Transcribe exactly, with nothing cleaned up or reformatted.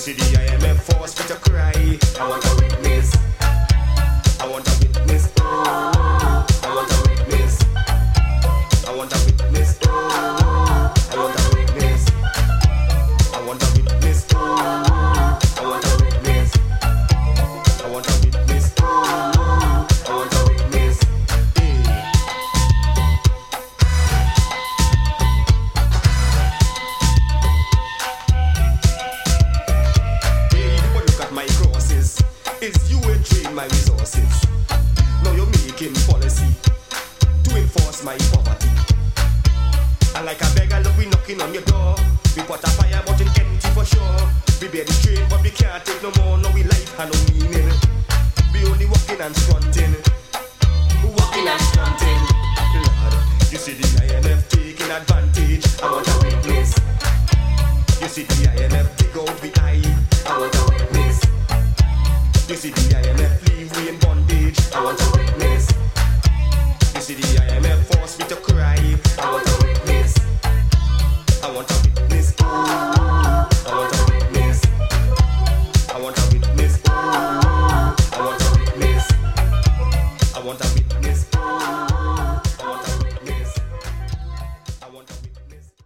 see the I M F force me to cry. I want a witness. I want a witness. Oh, I want a witness. I want a witness. Oh, I want a witness. I want a witness. Oh, I want a witness. I want a witness. Oh, I want a witness. Hey. Hey, but look at my crosses. It's you who drain my resources. Now you're making policy to enforce my poverty. And like a beggar, look, we knocking on your door. We put a fire, but it's empty for sure. We bear the strain, but we can't take no more. No, we life have no meaning. We only walking and fronting. Walking and fronting. Lord, you see the I M F taking advantage. I want a witness. You see the I M F dig out the eye. I want a witness. You see the I M F